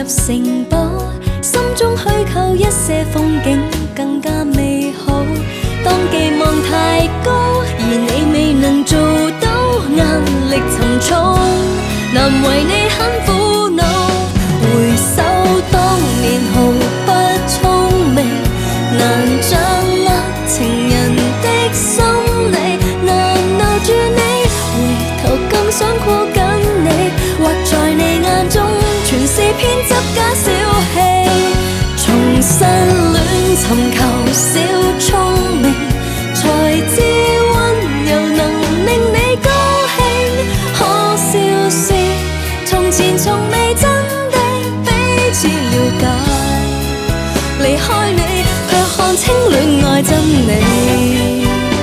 城堡，心中虛構一些風景更加美好。當寄望太高，而你未能做到，壓力沉重，難為你很苦惱。回首當年毫不聰明，難掌握情人的心理，難留住你，回頭更想箍緊你，或在你眼中全是偏執假小氣。重新戀尋求小聰明，才知溫柔能令你高興。可笑是從前從未真的彼此了解，離開你卻看清戀愛真理。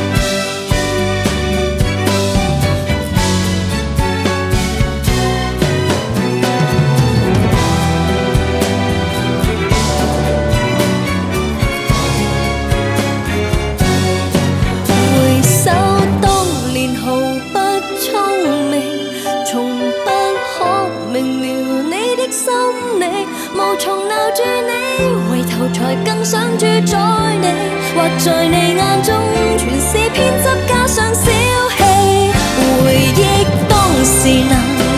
回首當年毫不聰明，從不可明了你的心理，無從留住你，回頭才更想主宰你，或在你眼中全是偏執加上小氣。回憶當時難